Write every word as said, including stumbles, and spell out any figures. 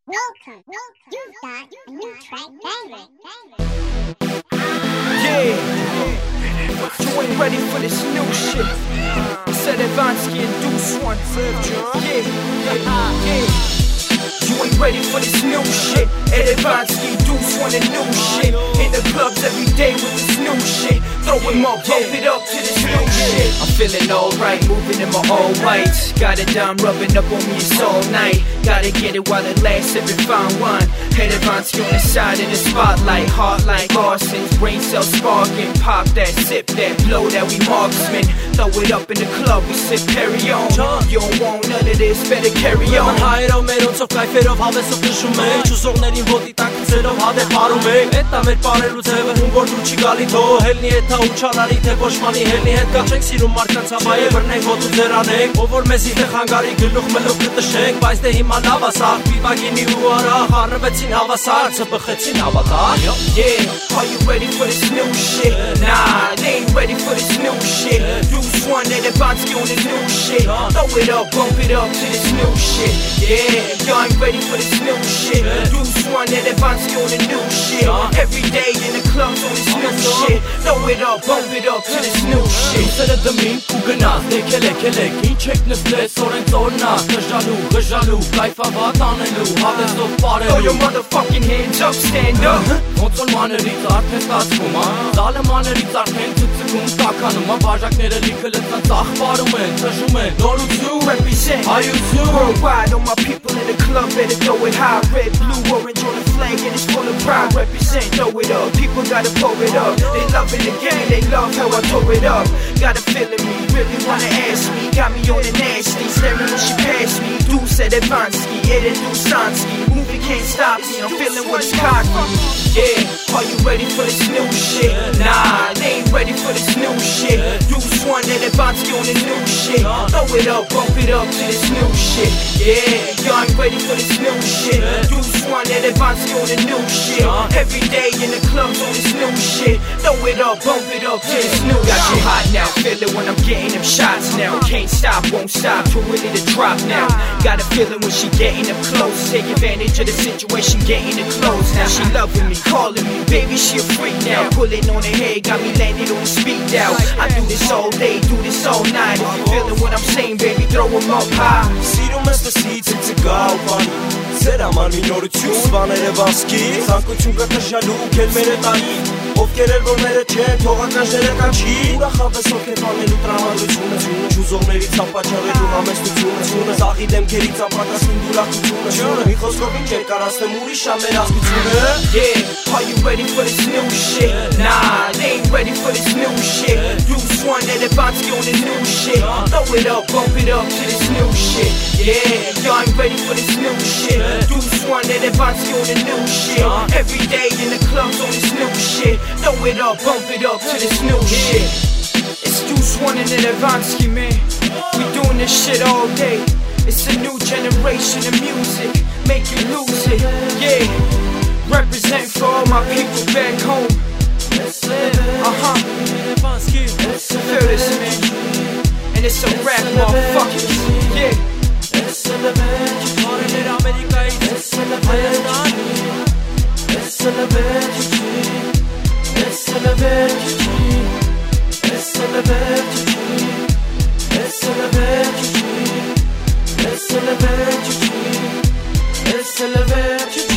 welcome. You've got a new track banging. Yeah, you ain't ready for this new shit. Said Evansky and Deuce One. Yeah, yeah, yeah. You ain't ready for this new shit. Ed Evansky, Deuce One and new shit. In the clubs every day with this new shit. Throw him up, bump it up to this new shit. I'm feeling alright, moving in my all whites. Got it done, rubbing up on me, it's all night. Gotta get it while it lasts, every fine wine. Ed Evansky on the side in the spotlight. Heart like arsons, brain cells sparking. Pop that, sip that, blow that, we marksmen. Throw it up in the club, we sip carry on. You don't want none of this, better carry on. Հայերով մերոնցով կայֆերով հավեսով քշում ենք Չուզողներին ոտի տակ գցելով հադեր պարում ենք Էդ է մեր պարելու ձևը, ում որ դու չի գալի թո Հելնի հետ հա ու չարարի, թե ոչմանի հելնի հետ կա Չենք սիրում մարդկանց համայե, բրնենք հոտ ու ձերանենք Ով որ մեզի թե խանգարի գլուխ մլուխ կտշենք Բայց դե հիմա նավասար, պիվագինի ու արախ Առվեցին հավասար, ծպխեցին հավատար Yeah, are you ready for this new shit? Nah, they ain't ready for this new shit. Deuce One and Evansky on this new shit. Throw it up, bump it up to this new shit. Yeah, y'all ain't ready for this new shit. Deuce One and Evansky on the new shit. Every day in the clubs on this new shit. Throw it up, bump it up to this new shit. Սերը դմին ու գնաց, դեք ելեք ելեք Ինչ եք նստես, օրեն ծորնաց Գժալու, գժալու, կայֆավատ անելու Հավեսով Throw պարելու your motherfucking hands up, stand up. Ոնց որ մաներից արդեն ստացվում ա Զալը մաներից արդեն ծծկում տականում ա Բաժակները լիքը լծած աղբարում են, ծժում են Նորություն, Represent հայություն worldwide, all my people in the club better throw it high. Red, blue, orange on the flag and it's full of pride. Represent, throw it up, people gotta pull it up. They loving the game, they love how I throw it up. Got a feeling me, really wanna ask me. Got me on the nasty, staring when she passed me. Deuce at Evansky, Ed and Dusansky. Moving can't stop me, I'm feeling what's cocky. Yeah, are you ready for this new shit? Nah, they ain't ready for this new shit. Deuce One and Evansky on the new shit. Throw it up, bump it up to this new shit. Yeah, y'all ain't ready for this new shit. Deuce One and Evansky on the new shit. Every day in the clubs on this new shit. Throw it up, bump it up to this new shit. Got you hot now, feel it when I'm getting them shots now. Can't stop, won't stop, too ready to drop now. Got a feeling when she getting up close. Take advantage of the situation, getting it close now. She loving me, calling me, baby, she a freak now. Pulling on her head, got me landed on the speed out. I do this all day, do this all night. If you feeling what I'm saying, baby, throw them up high. Սիրում ես լսից ինձ գա ու բանի Ձեր համար մի նորություն սվաներ Էվանսկի Ցանկություն կա տժալու կելմերը տանի Ովքեր էլ որ մերը չեն թողականջները կանչի Ուրախավես ովքեր պանելու տրամադրությունը Չուզողներից ապաչարելու համեստությունը Սաղի դեմքերից ապակասին դուրակությունը Մի խոսքով ինչ է կարասնեմ ուրիշ ամեր ազգությունը Yeah, are you ready for this new shit? Nah, they ain't ready for this new shit. Deuce One and Evansky on the new shit. Throw it up, bump it up to this new shit. Yeah, y'all ain't ready for this new shit. Deuce One and Evansky on the new shit. Every day in the clubs on this new shit. Throw it up, bump it up to this new shit. It's Deuce One and Evansky, man. We doing this shit all day. It's a new generation of music. Make you lose it, yeah. Represent for all my people back home. Uh-huh. Feel this, man. And it's a rap, motherfuckers. Yeah. It's